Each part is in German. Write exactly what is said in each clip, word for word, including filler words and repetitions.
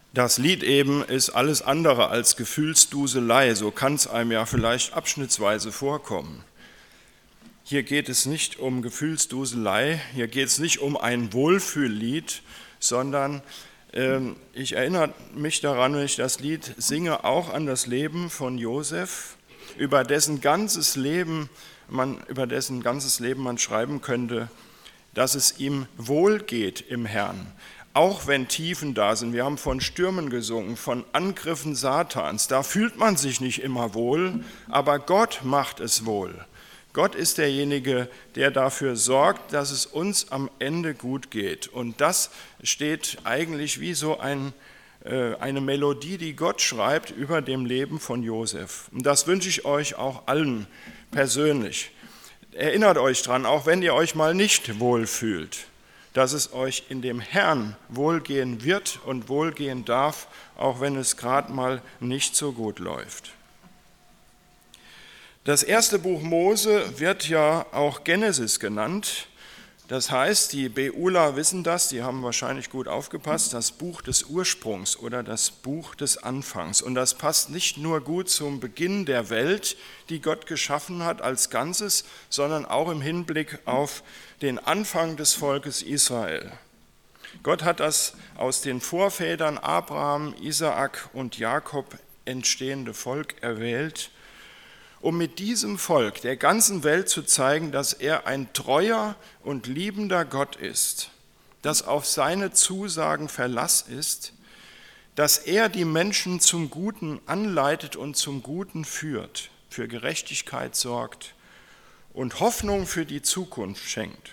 Das Lied eben ist alles andere als Gefühlsduselei, so kann es einem ja vielleicht abschnittsweise vorkommen. Hier geht es nicht um Gefühlsduselei, hier geht es nicht um ein Wohlfühllied, sondern äh, ich erinnere mich daran, wenn ich das Lied singe, auch an das Leben von Josef, über dessen ganzes Leben man, über dessen ganzes Leben man schreiben könnte, dass es ihm wohl geht im Herrn. Auch wenn Tiefen da sind, wir haben von Stürmen gesungen, von Angriffen Satans, da fühlt man sich nicht immer wohl, aber Gott macht es wohl. Gott ist derjenige, der dafür sorgt, dass es uns am Ende gut geht. Und das steht eigentlich wie so ein, äh, eine Melodie, die Gott schreibt über dem Leben von Josef. Und das wünsche ich euch auch allen persönlich. Erinnert euch dran, auch wenn ihr euch mal nicht wohl fühlt, dass es euch in dem Herrn wohlgehen wird und wohlgehen darf, auch wenn es gerade mal nicht so gut läuft. Das erste Buch Mose wird ja auch Genesis genannt. Das heißt, die Beuler wissen das, die haben wahrscheinlich gut aufgepasst, das Buch des Ursprungs oder das Buch des Anfangs. Und das passt nicht nur gut zum Beginn der Welt, die Gott geschaffen hat als Ganzes, sondern auch im Hinblick auf den Anfang des Volkes Israel. Gott hat das aus den Vorvätern Abraham, Isaak und Jakob entstehende Volk erwählt, um mit diesem Volk der ganzen Welt zu zeigen, dass er ein treuer und liebender Gott ist, dass auf seine Zusagen Verlass ist, dass er die Menschen zum Guten anleitet und zum Guten führt, für Gerechtigkeit sorgt und Hoffnung für die Zukunft schenkt.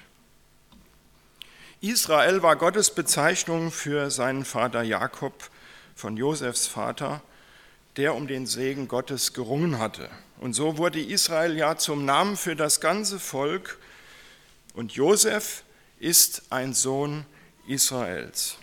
Israel war Gottes Bezeichnung für seinen Vater Jakob, von Josefs Vater, der um den Segen Gottes gerungen hatte. Und so wurde Israel ja zum Namen für das ganze Volk. Und Josef ist ein Sohn Israels.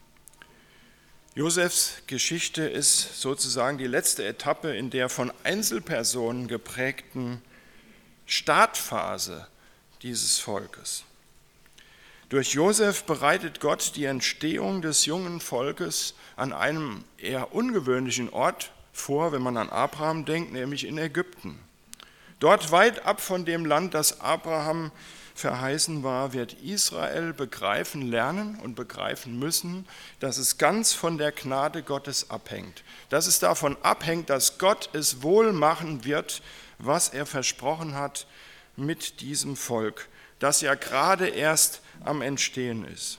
Josefs Geschichte ist sozusagen die letzte Etappe in der von Einzelpersonen geprägten Startphase dieses Volkes. Durch Josef bereitet Gott die Entstehung des jungen Volkes an einem eher ungewöhnlichen Ort vor, wenn man an Abraham denkt, nämlich in Ägypten. Dort weit ab von dem Land, das Abraham verheißen war, wird Israel begreifen lernen und begreifen müssen, dass es ganz von der Gnade Gottes abhängt. Dass es davon abhängt, dass Gott es wohl machen wird, was er versprochen hat mit diesem Volk, das ja gerade erst am Entstehen ist.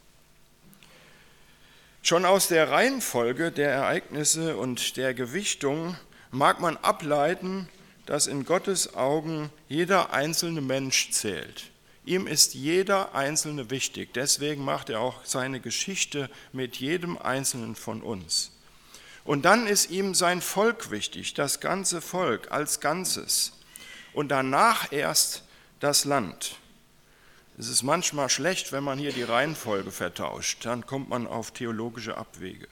Schon aus der Reihenfolge der Ereignisse und der Gewichtung mag man ableiten, dass in Gottes Augen jeder einzelne Mensch zählt. Ihm ist jeder Einzelne wichtig, deswegen macht er auch seine Geschichte mit jedem Einzelnen von uns. Und dann ist ihm sein Volk wichtig, das ganze Volk als Ganzes. Und danach erst das Land. Es ist manchmal schlecht, wenn man hier die Reihenfolge vertauscht, dann kommt man auf theologische Abwege.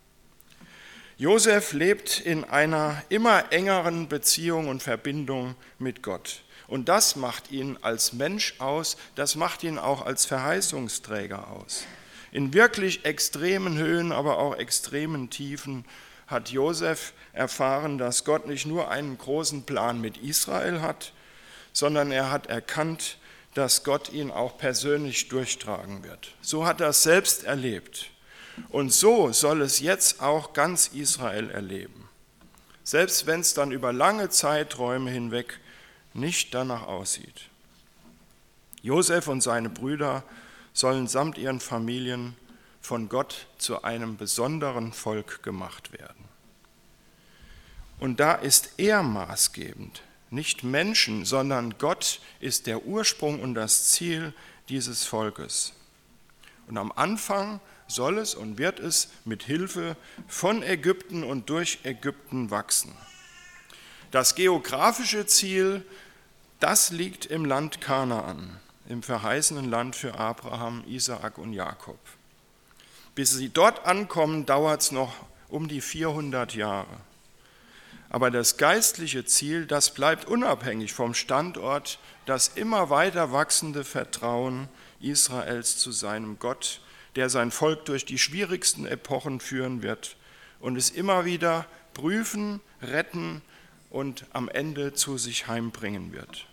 Josef lebt in einer immer engeren Beziehung und Verbindung mit Gott. Und das macht ihn als Mensch aus, das macht ihn auch als Verheißungsträger aus. In wirklich extremen Höhen, aber auch extremen Tiefen hat Josef erfahren, dass Gott nicht nur einen großen Plan mit Israel hat, sondern er hat erkannt, dass Gott ihn auch persönlich durchtragen wird. So hat er es selbst erlebt. Und so soll es jetzt auch ganz Israel erleben. Selbst wenn es dann über lange Zeiträume hinweg nicht danach aussieht. Josef und seine Brüder sollen samt ihren Familien von Gott zu einem besonderen Volk gemacht werden. Und da ist er maßgebend. Nicht Menschen, sondern Gott ist der Ursprung und das Ziel dieses Volkes. Und am Anfang soll es und wird es mit Hilfe von Ägypten und durch Ägypten wachsen. Das geografische Ziel, das liegt im Land Kanaan, im verheißenen Land für Abraham, Isaak und Jakob. Bis sie dort ankommen, dauert es noch um die vierhundert Jahre. Aber das geistliche Ziel, das bleibt unabhängig vom Standort, das immer weiter wachsende Vertrauen Israels zu seinem Gott, der sein Volk durch die schwierigsten Epochen führen wird und es immer wieder prüfen, retten und am Ende zu sich heimbringen wird.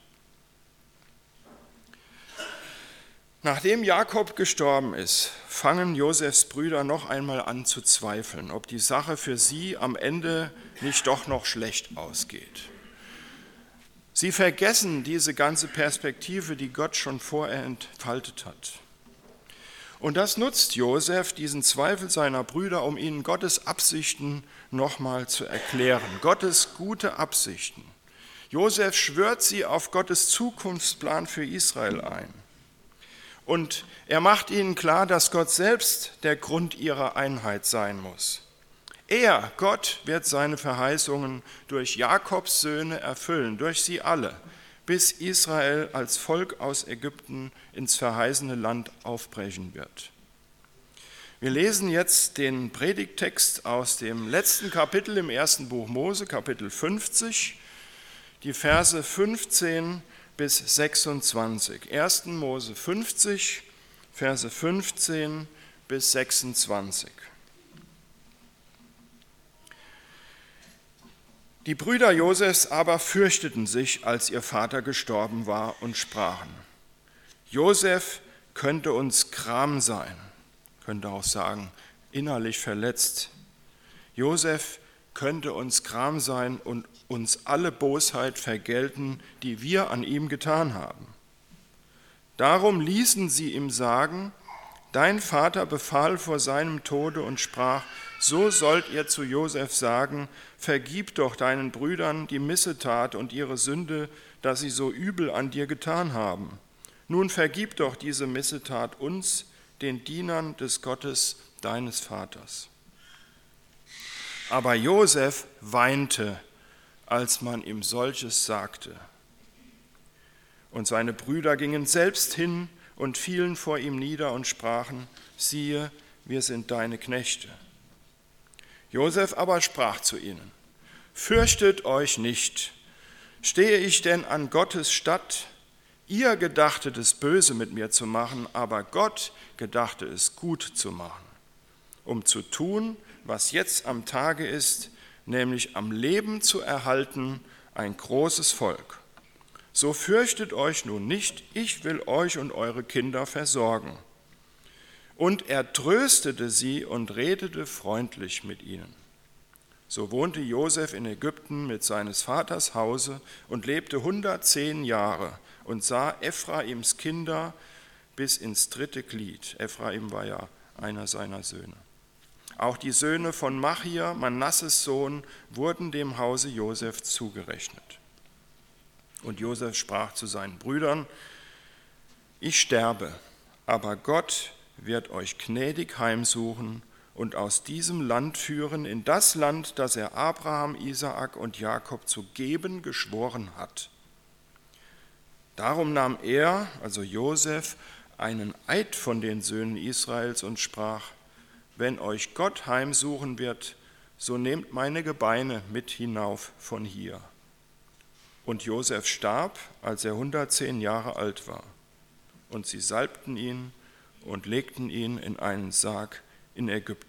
Nachdem Jakob gestorben ist, fangen Josefs Brüder noch einmal an zu zweifeln, ob die Sache für sie am Ende nicht doch noch schlecht ausgeht. Sie vergessen diese ganze Perspektive, die Gott schon vorher entfaltet hat. Und das nutzt Josef, diesen Zweifel seiner Brüder, um ihnen Gottes Absichten nochmal zu erklären. Gottes gute Absichten. Josef schwört sie auf Gottes Zukunftsplan für Israel ein. Und er macht ihnen klar, dass Gott selbst der Grund ihrer Einheit sein muss. Er, Gott, wird seine Verheißungen durch Jakobs Söhne erfüllen, durch sie alle, bis Israel als Volk aus Ägypten ins verheißene Land aufbrechen wird. Wir lesen jetzt den Predigttext aus dem letzten Kapitel im ersten Buch Mose, Kapitel fünfzig, die Verse fünfzehn bis sechsundzwanzig. ersten Mose fünfzig, Verse fünfzehn bis sechsundzwanzig. Die Brüder Josefs aber fürchteten sich, als ihr Vater gestorben war, und sprachen: Josef könnte uns Gram sein, könnte auch sagen, innerlich verletzt. Josef könnte uns Gram sein und uns alle Bosheit vergelten, die wir an ihm getan haben. Darum ließen sie ihm sagen: Dein Vater befahl vor seinem Tode und sprach: So sollt ihr zu Josef sagen, vergib doch deinen Brüdern die Missetat und ihre Sünde, dass sie so übel an dir getan haben. Nun vergib doch diese Missetat uns, den Dienern des Gottes deines Vaters. Aber Josef weinte, als man ihm solches sagte. Und seine Brüder gingen selbst hin und fielen vor ihm nieder und sprachen: Siehe, wir sind deine Knechte. Josef aber sprach zu ihnen: Fürchtet euch nicht, stehe ich denn an Gottes Statt? Ihr gedachtet es böse mit mir zu machen, aber Gott gedachte es gut zu machen, um zu tun, was jetzt am Tage ist, nämlich am Leben zu erhalten, ein großes Volk. So fürchtet euch nun nicht, ich will euch und eure Kinder versorgen. Und er tröstete sie und redete freundlich mit ihnen. So wohnte Josef in Ägypten mit seines Vaters Hause und lebte hundertzehn Jahre und sah Ephraims Kinder bis ins dritte Glied. Ephraim war ja einer seiner Söhne. Auch die Söhne von Machir, Manasses Sohn, wurden dem Hause Josef zugerechnet. Und Josef sprach zu seinen Brüdern: Ich sterbe, aber Gott wird euch gnädig heimsuchen und aus diesem Land führen in das Land, das er Abraham, Isaak und Jakob zu geben geschworen hat. Darum nahm er, also Josef, einen Eid von den Söhnen Israels und sprach: Wenn euch Gott heimsuchen wird, so nehmt meine Gebeine mit hinauf von hier. Und Josef starb, als er hundertzehn Jahre alt war. Und sie salbten ihn und legten ihn in einen Sarg in Ägypten.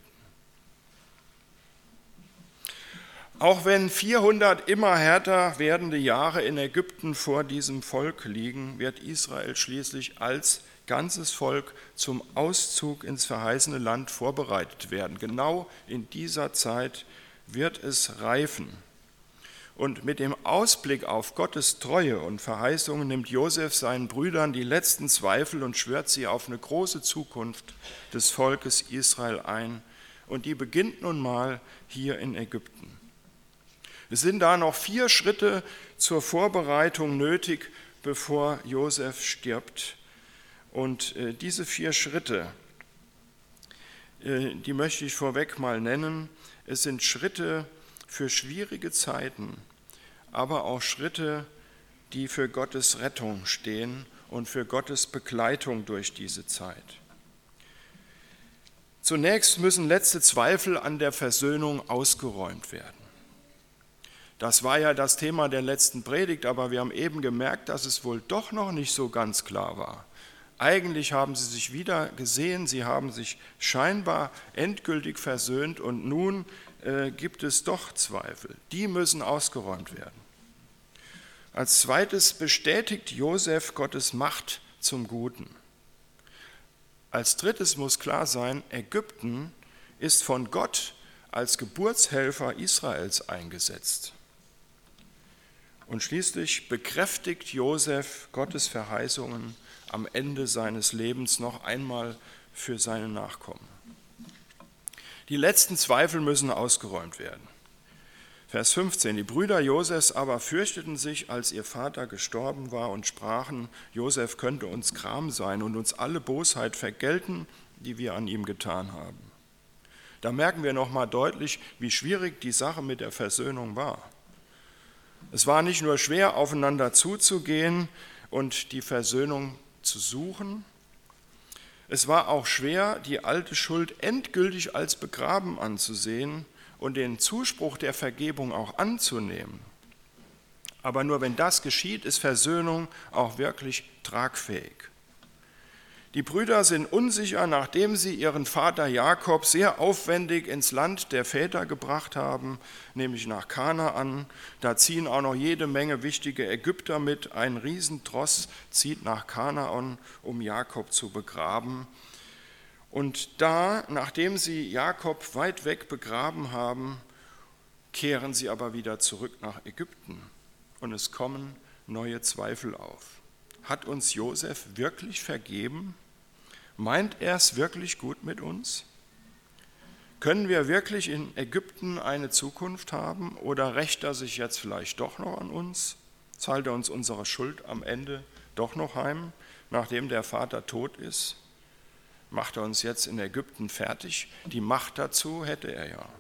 Auch wenn vierhundert immer härter werdende Jahre in Ägypten vor diesem Volk liegen, wird Israel schließlich als ganzes Volk zum Auszug ins verheißene Land vorbereitet werden. Genau in dieser Zeit wird es reifen. Und mit dem Ausblick auf Gottes Treue und Verheißungen nimmt Josef seinen Brüdern die letzten Zweifel und schwört sie auf eine große Zukunft des Volkes Israel ein. Und die beginnt nun mal hier in Ägypten. Es sind da noch vier Schritte zur Vorbereitung nötig, bevor Josef stirbt. Und äh, diese vier Schritte, äh, die möchte ich vorweg mal nennen. Es sind Schritte für schwierige Zeiten, aber auch Schritte, die für Gottes Rettung stehen und für Gottes Begleitung durch diese Zeit. Zunächst müssen letzte Zweifel an der Versöhnung ausgeräumt werden. Das war ja das Thema der letzten Predigt, aber wir haben eben gemerkt, dass es wohl doch noch nicht so ganz klar war. Eigentlich haben sie sich wieder gesehen, sie haben sich scheinbar endgültig versöhnt und nun äh, gibt es doch Zweifel. Die müssen ausgeräumt werden. Als zweites bestätigt Josef Gottes Macht zum Guten. Als drittes muss klar sein, Ägypten ist von Gott als Geburtshelfer Israels eingesetzt. Und schließlich bekräftigt Josef Gottes Verheißungen am Ende seines Lebens noch einmal für seine Nachkommen. Die letzten Zweifel müssen ausgeräumt werden. Vers fünfzehn, die Brüder Josefs aber fürchteten sich, als ihr Vater gestorben war und sprachen, Josef könnte uns Gram sein und uns alle Bosheit vergelten, die wir an ihm getan haben. Da merken wir nochmal deutlich, wie schwierig die Sache mit der Versöhnung war. Es war nicht nur schwer, aufeinander zuzugehen und die Versöhnung zu suchen, es war auch schwer, die alte Schuld endgültig als begraben anzusehen und den Zuspruch der Vergebung auch anzunehmen. Aber nur wenn das geschieht, ist Versöhnung auch wirklich tragfähig. Die Brüder sind unsicher, nachdem sie ihren Vater Jakob sehr aufwendig ins Land der Väter gebracht haben, nämlich nach Kanaan. Da ziehen auch noch jede Menge wichtige Ägypter mit. Ein Riesentross zieht nach Kanaan, um Jakob zu begraben. Und da, nachdem sie Jakob weit weg begraben haben, kehren sie aber wieder zurück nach Ägypten. Und es kommen neue Zweifel auf. Hat uns Josef wirklich vergeben? Meint er es wirklich gut mit uns? Können wir wirklich in Ägypten eine Zukunft haben oder rächt er sich jetzt vielleicht doch noch an uns? Zahlt er uns unsere Schuld am Ende doch noch heim, nachdem der Vater tot ist? Macht er uns jetzt in Ägypten fertig? Die Macht dazu hätte er ja.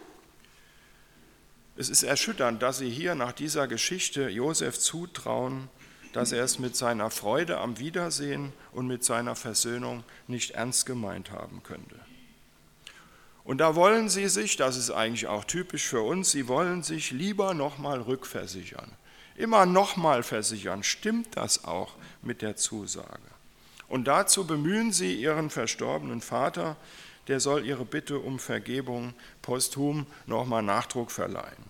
Es ist erschütternd, dass sie hier nach dieser Geschichte Josef zutrauen, dass er es mit seiner Freude am Wiedersehen und mit seiner Versöhnung nicht ernst gemeint haben könnte. Und da wollen sie sich, das ist eigentlich auch typisch für uns, sie wollen sich lieber nochmal rückversichern. Immer nochmal versichern, stimmt das auch mit der Zusage? Und dazu bemühen sie ihren verstorbenen Vater, der soll ihre Bitte um Vergebung posthum nochmal Nachdruck verleihen.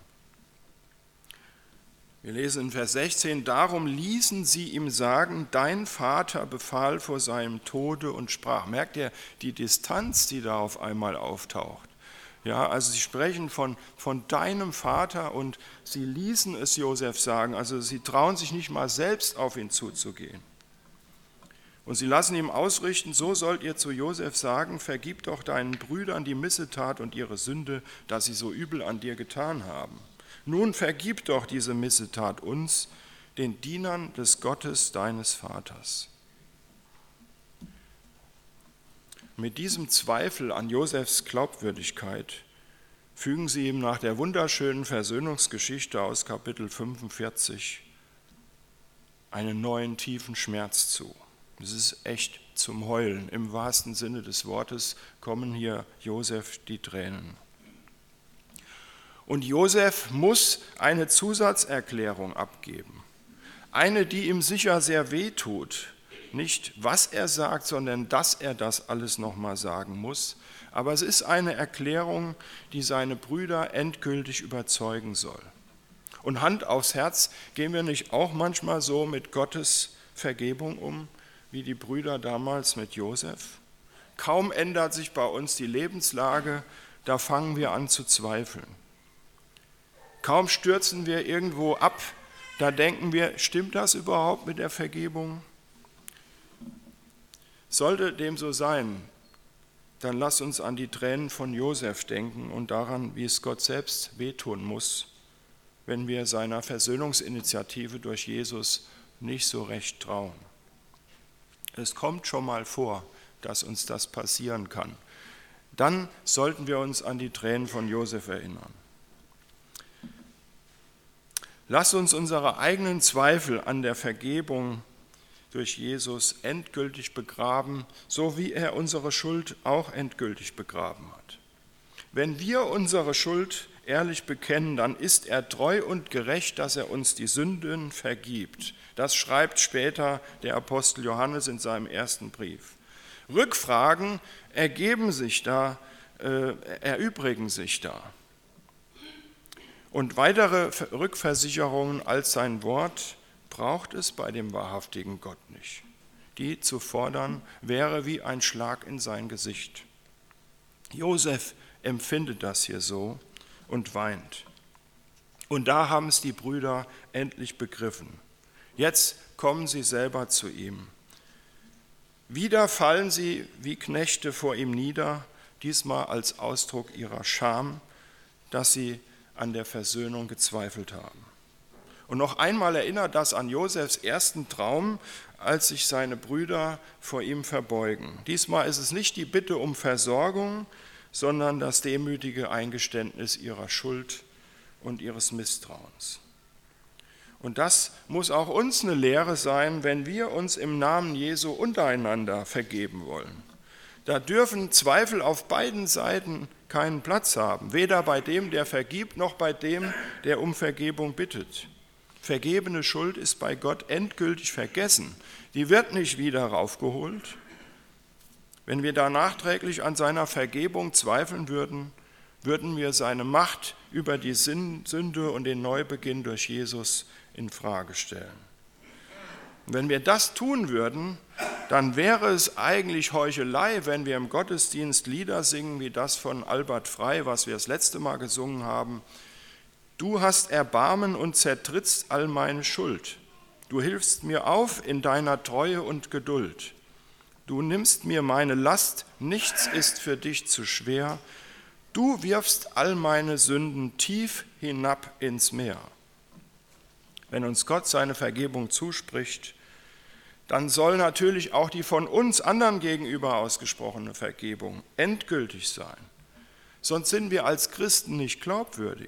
Wir lesen in Vers sechzehn, darum ließen sie ihm sagen, dein Vater befahl vor seinem Tode und sprach. Merkt ihr die Distanz, die da auf einmal auftaucht? Ja, also sie sprechen von, von deinem Vater und sie ließen es Josef sagen, also sie trauen sich nicht mal selbst auf ihn zuzugehen. Und sie lassen ihm ausrichten, so sollt ihr zu Josef sagen, vergib doch deinen Brüdern die Missetat und ihre Sünde, dass sie so übel an dir getan haben. Nun vergib doch diese Missetat uns, den Dienern des Gottes deines Vaters. Mit diesem Zweifel an Josefs Glaubwürdigkeit fügen sie ihm nach der wunderschönen Versöhnungsgeschichte aus Kapitel fünfundvierzig einen neuen tiefen Schmerz zu. Es ist echt zum Heulen. Im wahrsten Sinne des Wortes kommen hier Josef die Tränen. Und Josef muss eine Zusatzerklärung abgeben. Eine, die ihm sicher sehr weh tut. Nicht, was er sagt, sondern dass er das alles nochmal sagen muss. Aber es ist eine Erklärung, die seine Brüder endgültig überzeugen soll. Und Hand aufs Herz, gehen wir nicht auch manchmal so mit Gottes Vergebung um, wie die Brüder damals mit Josef? Kaum ändert sich bei uns die Lebenslage, da fangen wir an zu zweifeln. Kaum stürzen wir irgendwo ab, da denken wir, stimmt das überhaupt mit der Vergebung? Sollte dem so sein, dann lass uns an die Tränen von Josef denken und daran, wie es Gott selbst wehtun muss, wenn wir seiner Versöhnungsinitiative durch Jesus nicht so recht trauen. Es kommt schon mal vor, dass uns das passieren kann. Dann sollten wir uns an die Tränen von Josef erinnern. Lass uns unsere eigenen Zweifel an der Vergebung durch Jesus endgültig begraben, so wie er unsere Schuld auch endgültig begraben hat. Wenn wir unsere Schuld ehrlich bekennen, dann ist er treu und gerecht, dass er uns die Sünden vergibt. Das schreibt später der Apostel Johannes in seinem ersten Brief. Rückfragen ergeben sich da, äh, erübrigen sich da. Und weitere Rückversicherungen als sein Wort braucht es bei dem wahrhaftigen Gott nicht. Die zu fordern, wäre wie ein Schlag in sein Gesicht. Josef empfindet das hier so und weint. Und da haben es die Brüder endlich begriffen. Jetzt kommen sie selber zu ihm. Wieder fallen sie wie Knechte vor ihm nieder, diesmal als Ausdruck ihrer Scham, dass sie an der Versöhnung gezweifelt haben. Und noch einmal erinnert das an Josefs ersten Traum, als sich seine Brüder vor ihm verbeugen. Diesmal ist es nicht die Bitte um Versorgung, sondern das demütige Eingeständnis ihrer Schuld und ihres Misstrauens. Und das muss auch uns eine Lehre sein, wenn wir uns im Namen Jesu untereinander vergeben wollen. Da dürfen Zweifel auf beiden Seiten keinen Platz haben, weder bei dem, der vergibt, noch bei dem, der um Vergebung bittet. Vergebene Schuld ist bei Gott endgültig vergessen. Die wird nicht wieder raufgeholt. Wenn wir da nachträglich an seiner Vergebung zweifeln würden, würden wir seine Macht über die Sünde und den Neubeginn durch Jesus in Frage stellen. Und wenn wir das tun würden, dann wäre es eigentlich Heuchelei, wenn wir im Gottesdienst Lieder singen wie das von Albert Frey, was wir das letzte Mal gesungen haben. Du hast Erbarmen und zertrittst all meine Schuld. Du hilfst mir auf in deiner Treue und Geduld. Du nimmst mir meine Last, nichts ist für dich zu schwer. Du wirfst all meine Sünden tief hinab ins Meer. Wenn uns Gott seine Vergebung zuspricht, dann soll natürlich auch die von uns anderen gegenüber ausgesprochene Vergebung endgültig sein. Sonst sind wir als Christen nicht glaubwürdig.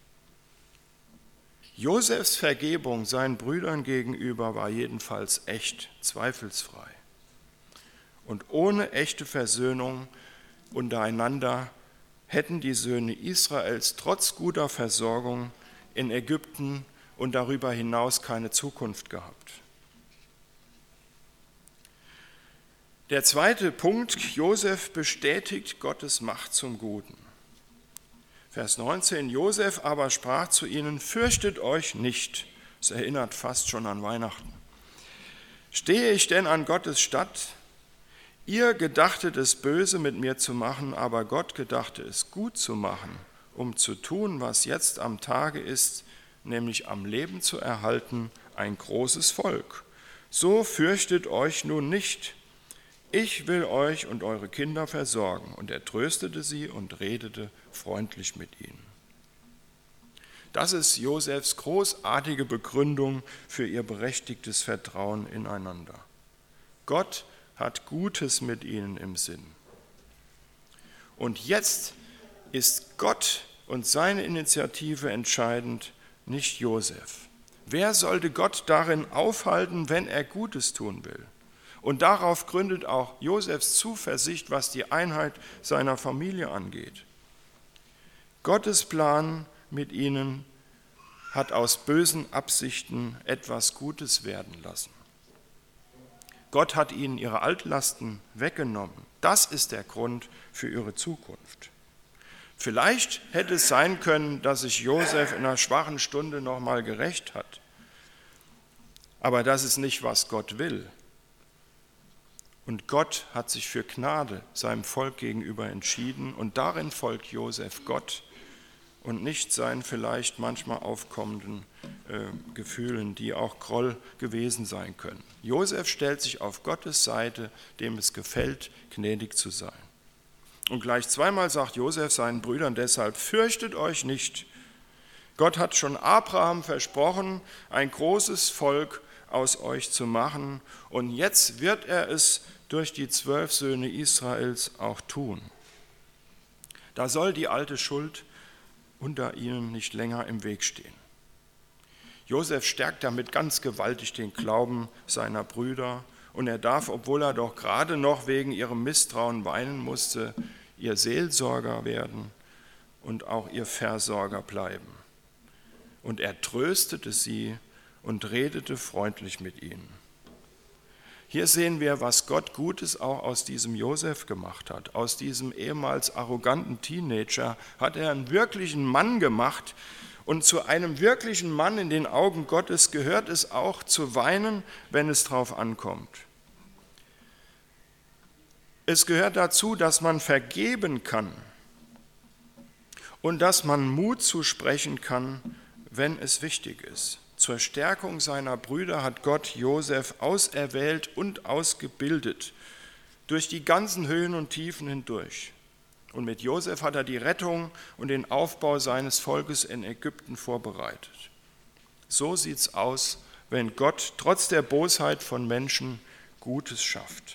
Josefs Vergebung seinen Brüdern gegenüber war jedenfalls echt, zweifelsfrei. Und ohne echte Versöhnung untereinander hätten die Söhne Israels trotz guter Versorgung in Ägypten und darüber hinaus keine Zukunft gehabt. Der zweite Punkt, Josef bestätigt Gottes Macht zum Guten. Vers neunzehn, Josef aber sprach zu ihnen, fürchtet euch nicht. Das erinnert fast schon an Weihnachten. Stehe ich denn an Gottes Statt? Ihr gedachtet es böse mit mir zu machen, aber Gott gedachte es gut zu machen, um zu tun, was jetzt am Tage ist, nämlich am Leben zu erhalten, ein großes Volk. So fürchtet euch nun nicht. Ich will euch und eure Kinder versorgen. Und er tröstete sie und redete freundlich mit ihnen. Das ist Josefs großartige Begründung für ihr berechtigtes Vertrauen ineinander. Gott hat Gutes mit ihnen im Sinn. Und jetzt ist Gott und seine Initiative entscheidend, nicht Josef. Wer sollte Gott darin aufhalten, wenn er Gutes tun will? Und darauf gründet auch Josefs Zuversicht, was die Einheit seiner Familie angeht. Gottes Plan mit ihnen hat aus bösen Absichten etwas Gutes werden lassen. Gott hat ihnen ihre Altlasten weggenommen. Das ist der Grund für ihre Zukunft. Vielleicht hätte es sein können, dass sich Josef in einer schwachen Stunde noch mal gerächt hat. Aber das ist nicht, was Gott will. Und Gott hat sich für Gnade seinem Volk gegenüber entschieden und darin folgt Josef Gott und nicht seinen vielleicht manchmal aufkommenden äh, Gefühlen, die auch Groll gewesen sein können. Josef stellt sich auf Gottes Seite, dem es gefällt, gnädig zu sein. Und gleich zweimal sagt Josef seinen Brüdern deshalb, fürchtet euch nicht. Gott hat schon Abraham versprochen, ein großes Volk aus euch zu machen. Und jetzt wird er es durch die zwölf Söhne Israels auch tun. Da soll die alte Schuld unter ihnen nicht länger im Weg stehen. Josef stärkt damit ganz gewaltig den Glauben seiner Brüder und er darf, obwohl er doch gerade noch wegen ihrem Misstrauen weinen musste, ihr Seelsorger werden und auch ihr Versorger bleiben. Und er tröstete sie und redete freundlich mit ihnen. Hier sehen wir, was Gott Gutes auch aus diesem Josef gemacht hat. Aus diesem ehemals arroganten Teenager hat er einen wirklichen Mann gemacht. Und zu einem wirklichen Mann in den Augen Gottes gehört es auch zu weinen, wenn es drauf ankommt. Es gehört dazu, dass man vergeben kann und dass man Mut zusprechen kann, wenn es wichtig ist. Zur Stärkung seiner Brüder hat Gott Josef auserwählt und ausgebildet, durch die ganzen Höhen und Tiefen hindurch. Und mit Josef hat er die Rettung und den Aufbau seines Volkes in Ägypten vorbereitet. So sieht's aus, wenn Gott trotz der Bosheit von Menschen Gutes schafft.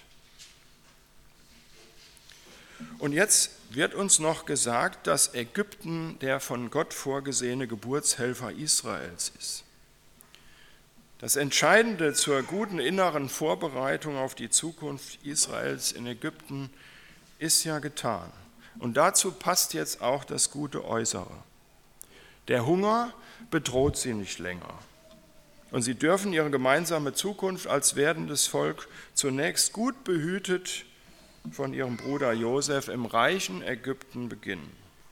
Und jetzt wird uns noch gesagt, dass Ägypten der von Gott vorgesehene Geburtshelfer Israels ist. Das Entscheidende zur guten inneren Vorbereitung auf die Zukunft Israels in Ägypten ist ja getan. Und dazu passt jetzt auch das gute Äußere. Der Hunger bedroht sie nicht länger. Und sie dürfen ihre gemeinsame Zukunft als werdendes Volk zunächst gut behütet von ihrem Bruder Josef im reichen Ägypten beginnen.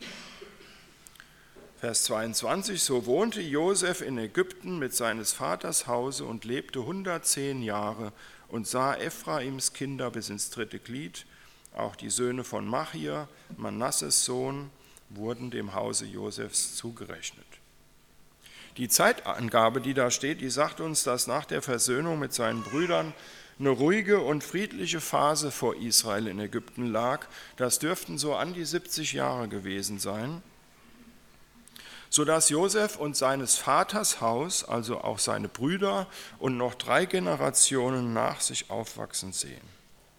Vers zweiundzwanzig, so wohnte Josef in Ägypten mit seines Vaters Hause und lebte hundertzehn Jahre und sah Ephraims Kinder bis ins dritte Glied. Auch die Söhne von Machir, Manasses Sohn, wurden dem Hause Josefs zugerechnet. Die Zeitangabe, die da steht, die sagt uns, dass nach der Versöhnung mit seinen Brüdern eine ruhige und friedliche Phase vor Israel in Ägypten lag. Das dürften so an die siebzig Jahre gewesen sein, sodass Josef und seines Vaters Haus, also auch seine Brüder und noch drei Generationen nach sich aufwachsen sehen.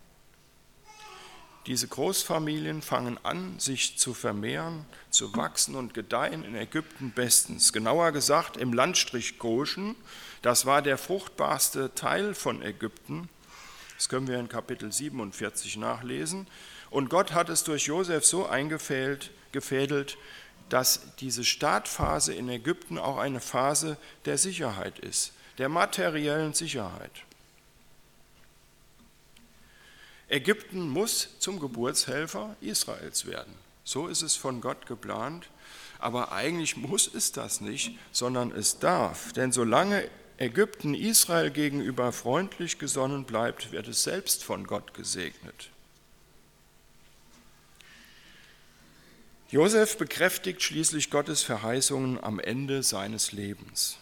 Diese Großfamilien fangen an, sich zu vermehren, zu wachsen und gedeihen in Ägypten bestens. Genauer gesagt im Landstrich Goshen, das war der fruchtbarste Teil von Ägypten. Das können wir in Kapitel siebenundvierzig nachlesen. Und Gott hat es durch Josef so eingefädelt, dass diese Startphase in Ägypten auch eine Phase der Sicherheit ist, der materiellen Sicherheit. Ägypten muss zum Geburtshelfer Israels werden. So ist es von Gott geplant. Aber eigentlich muss es das nicht, sondern es darf. Denn solange Ägypten Israel gegenüber freundlich gesonnen bleibt, wird es selbst von Gott gesegnet. Josef bekräftigt schließlich Gottes Verheißungen am Ende seines Lebens.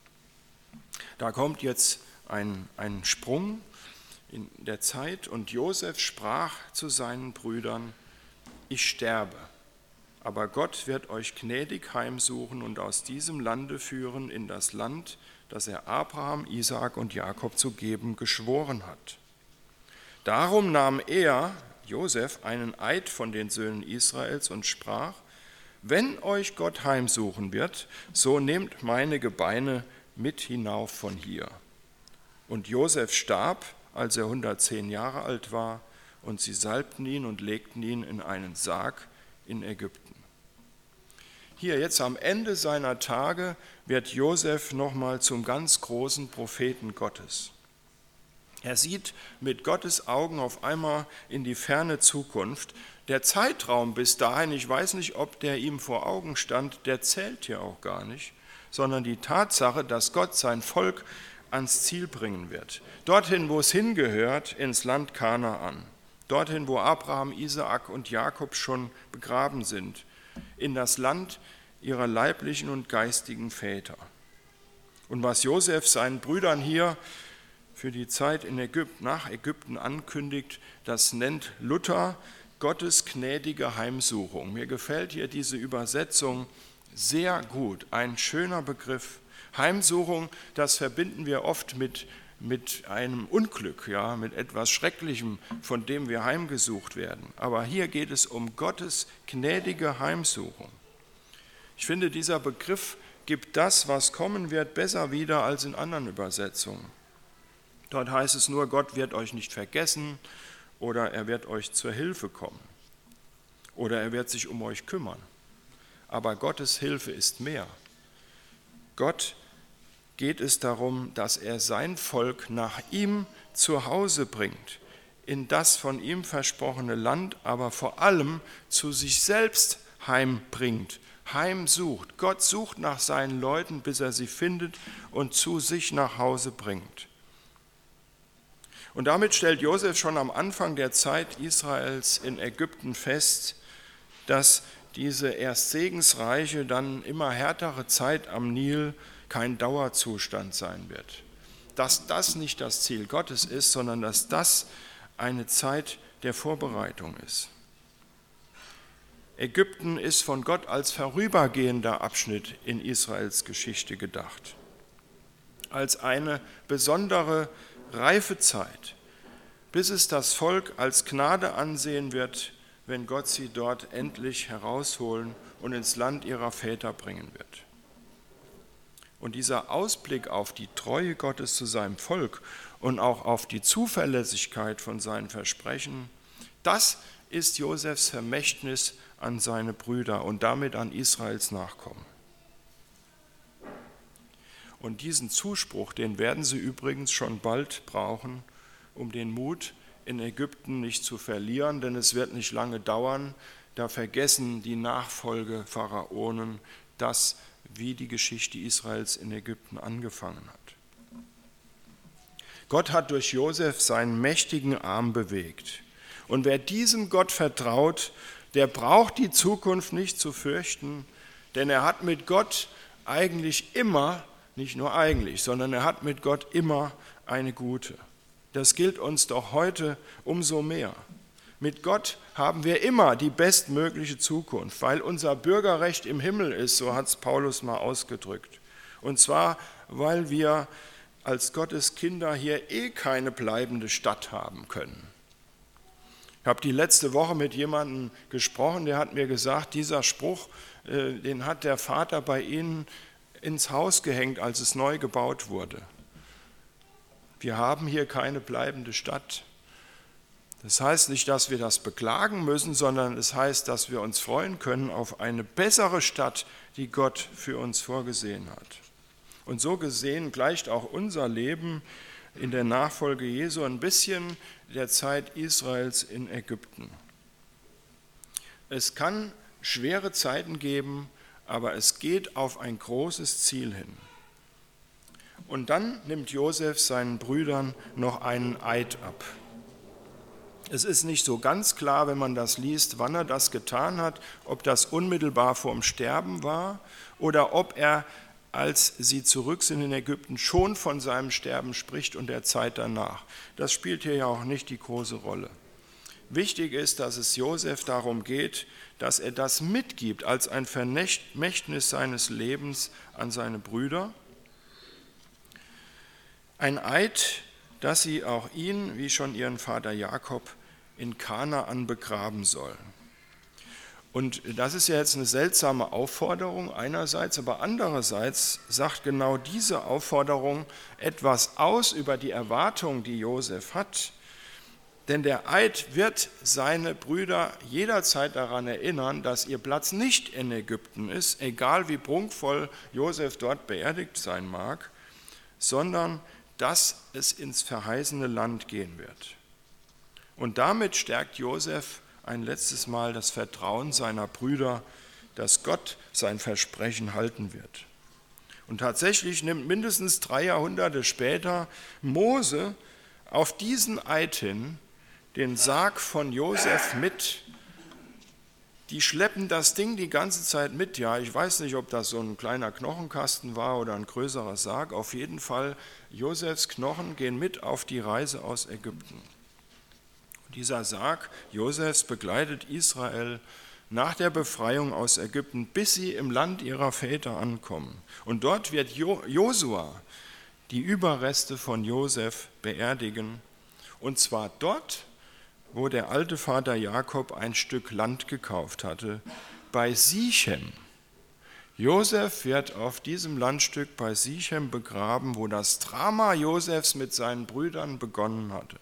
Da kommt jetzt ein, ein Sprung in der Zeit und Josef sprach zu seinen Brüdern, ich sterbe, aber Gott wird euch gnädig heimsuchen und aus diesem Lande führen in das Land, das er Abraham, Isaak und Jakob zu geben geschworen hat. Darum nahm er, Josef, einen Eid von den Söhnen Israels und sprach, wenn euch Gott heimsuchen wird, so nehmt meine Gebeine mit hinauf von hier. Und Josef starb, als er hundertzehn Jahre alt war, und sie salbten ihn und legten ihn in einen Sarg in Ägypten. Hier jetzt am Ende seiner Tage wird Josef nochmal zum ganz großen Propheten Gottes. Er sieht mit Gottes Augen auf einmal in die ferne Zukunft. Der Zeitraum bis dahin, ich weiß nicht, ob der ihm vor Augen stand, der zählt hier auch gar nicht, sondern die Tatsache, dass Gott sein Volk ans Ziel bringen wird. Dorthin, wo es hingehört, ins Land Kanaan. Dorthin, wo Abraham, Isaak und Jakob schon begraben sind. In das Land ihrer leiblichen und geistigen Väter. Und was Josef seinen Brüdern hier für die Zeit in Ägypten, nach Ägypten ankündigt, das nennt Luther Gottes gnädige Heimsuchung. Mir gefällt hier diese Übersetzung sehr gut, ein schöner Begriff. Heimsuchung, das verbinden wir oft mit, mit einem Unglück, ja, mit etwas Schrecklichem, von dem wir heimgesucht werden. Aber hier geht es um Gottes gnädige Heimsuchung. Ich finde, dieser Begriff gibt das, was kommen wird, besser wieder als in anderen Übersetzungen. Dort heißt es nur, Gott wird euch nicht vergessen oder er wird euch zur Hilfe kommen oder er wird sich um euch kümmern. aber Gottes Hilfe ist mehr. Gott geht es darum, dass er sein Volk nach ihm zu Hause bringt, in das von ihm versprochene Land, aber vor allem zu sich selbst heimbringt, heimsucht. Gott sucht nach seinen Leuten, bis er sie findet und zu sich nach Hause bringt. Und damit stellt Josef schon am Anfang der Zeit Israels in Ägypten fest, dass diese erst segensreiche, dann immer härtere Zeit am Nil kein Dauerzustand sein wird. Dass das nicht das Ziel Gottes ist, sondern dass das eine Zeit der Vorbereitung ist. Ägypten ist von Gott als vorübergehender Abschnitt in Israels Geschichte gedacht, als eine besondere Reifezeit, bis es das Volk als Gnade ansehen wird, wenn Gott sie dort endlich herausholen und ins Land ihrer Väter bringen wird. Und dieser Ausblick auf die Treue Gottes zu seinem Volk und auch auf die Zuverlässigkeit von seinen Versprechen, das ist Josefs Vermächtnis an seine Brüder und damit an Israels Nachkommen. Und diesen Zuspruch, den werden sie übrigens schon bald brauchen, um den Mut in Ägypten nicht zu verlieren, denn es wird nicht lange dauern, da vergessen die Nachfolgepharaonen das, wie die Geschichte Israels in Ägypten angefangen hat. Gott hat durch Josef seinen mächtigen Arm bewegt. Und wer diesem Gott vertraut, der braucht die Zukunft nicht zu fürchten, denn er hat mit Gott eigentlich immer, nicht nur eigentlich, sondern er hat mit Gott immer eine gute. Das gilt uns doch heute umso mehr. Mit Gott haben wir immer die bestmögliche Zukunft, weil unser Bürgerrecht im Himmel ist, so hat es Paulus mal ausgedrückt. Und zwar, weil wir als Gottes Kinder hier eh keine bleibende Stadt haben können. Ich habe die letzte Woche mit jemandem gesprochen, der hat mir gesagt, dieser Spruch, den hat der Vater bei ihnen ins Haus gehängt, als es neu gebaut wurde. Wir haben hier keine bleibende Stadt. Das heißt nicht, dass wir das beklagen müssen, sondern es heißt, dass wir uns freuen können auf eine bessere Stadt, die Gott für uns vorgesehen hat. Und so gesehen gleicht auch unser Leben in der Nachfolge Jesu ein bisschen der Zeit Israels in Ägypten. Es kann schwere Zeiten geben, aber es geht auf ein großes Ziel hin. Und dann nimmt Josef seinen Brüdern noch einen Eid ab. Es ist nicht so ganz klar, wenn man das liest, wann er das getan hat, ob das unmittelbar vorm Sterben war oder ob er, als sie zurück sind in Ägypten, schon von seinem Sterben spricht und der Zeit danach. Das spielt hier ja auch nicht die große Rolle. Wichtig ist, dass es Josef darum geht, dass er das mitgibt als ein Vermächtnis seines Lebens an seine Brüder. Ein Eid, dass sie auch ihn, wie schon ihren Vater Jakob, in Kanaan begraben sollen. Und das ist ja jetzt eine seltsame Aufforderung einerseits, aber andererseits sagt genau diese Aufforderung etwas aus über die Erwartung, die Josef hat. Denn der Eid wird seine Brüder jederzeit daran erinnern, dass ihr Platz nicht in Ägypten ist, egal wie prunkvoll Josef dort beerdigt sein mag, sondern dass es ins verheißene Land gehen wird. Und damit stärkt Josef ein letztes Mal das Vertrauen seiner Brüder, dass Gott sein Versprechen halten wird. Und tatsächlich nimmt mindestens drei Jahrhunderte später Mose auf diesen Eid hin den Sarg von Josef mit. Die schleppen das Ding die ganze Zeit mit. Ja, ich weiß nicht, ob das so ein kleiner Knochenkasten war oder ein größerer Sarg. Auf jeden Fall, Josefs Knochen gehen mit auf die Reise aus Ägypten. Und dieser Sarg Josefs begleitet Israel nach der Befreiung aus Ägypten, bis sie im Land ihrer Väter ankommen. Und dort wird Josua die Überreste von Josef beerdigen. Und zwar dort, wo der alte Vater Jakob ein Stück Land gekauft hatte, bei Sichem. Josef wird auf diesem Landstück bei Sichem begraben, wo das Drama Josefs mit seinen Brüdern begonnen hatte.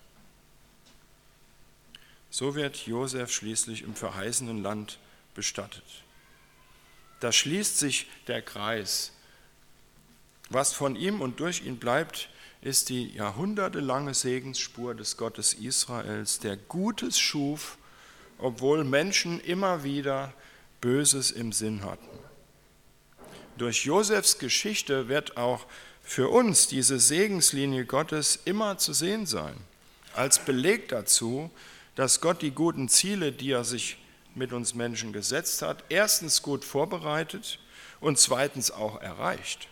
So wird Josef schließlich im verheißenen Land bestattet. Da schließt sich der Kreis. Was von ihm und durch ihn bleibt, ist die jahrhundertelange Segensspur des Gottes Israels, der Gutes schuf, obwohl Menschen immer wieder Böses im Sinn hatten. Durch Josefs Geschichte wird auch für uns diese Segenslinie Gottes immer zu sehen sein, als Beleg dazu, dass Gott die guten Ziele, die er sich mit uns Menschen gesetzt hat, erstens gut vorbereitet und zweitens auch erreicht.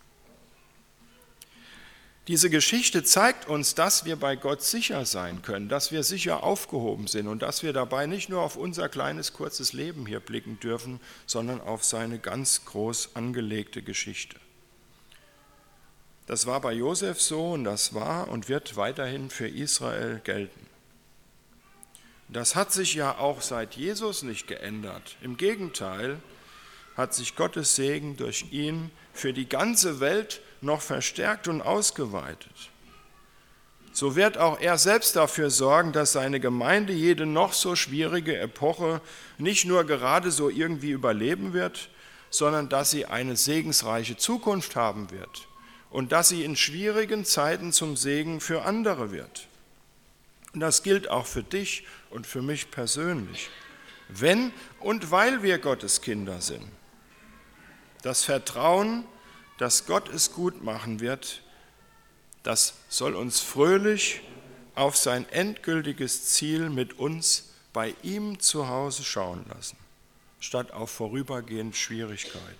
Diese Geschichte zeigt uns, dass wir bei Gott sicher sein können, dass wir sicher aufgehoben sind und dass wir dabei nicht nur auf unser kleines, kurzes Leben hier blicken dürfen, sondern auf seine ganz groß angelegte Geschichte. Das war bei Josef so und das war und wird weiterhin für Israel gelten. Das hat sich ja auch seit Jesus nicht geändert. Im Gegenteil hat sich Gottes Segen durch ihn für die ganze Welt noch verstärkt und ausgeweitet. So wird auch er selbst dafür sorgen, dass seine Gemeinde jede noch so schwierige Epoche nicht nur gerade so irgendwie überleben wird, sondern dass sie eine segensreiche Zukunft haben wird und dass sie in schwierigen Zeiten zum Segen für andere wird. Und das gilt auch für dich und für mich persönlich, wenn und weil wir Gottes Kinder sind. Das Vertrauen, dass Gott es gut machen wird, das soll uns fröhlich auf sein endgültiges Ziel mit uns bei ihm zu Hause schauen lassen, statt auf vorübergehende Schwierigkeiten.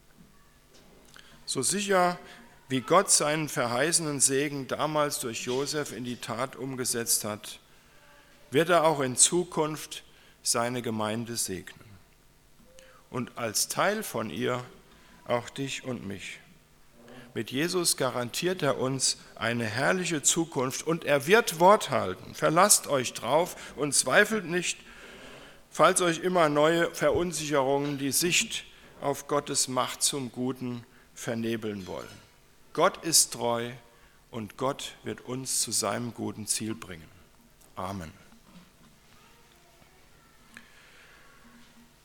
So sicher wie Gott seinen verheißenen Segen damals durch Josef in die Tat umgesetzt hat, wird er auch in Zukunft seine Gemeinde segnen. Und als Teil von ihr auch dich und mich. Mit Jesus garantiert er uns eine herrliche Zukunft und er wird Wort halten. Verlasst euch drauf und zweifelt nicht, falls euch immer neue Verunsicherungen die Sicht auf Gottes Macht zum Guten vernebeln wollen. Gott ist treu und Gott wird uns zu seinem guten Ziel bringen. Amen.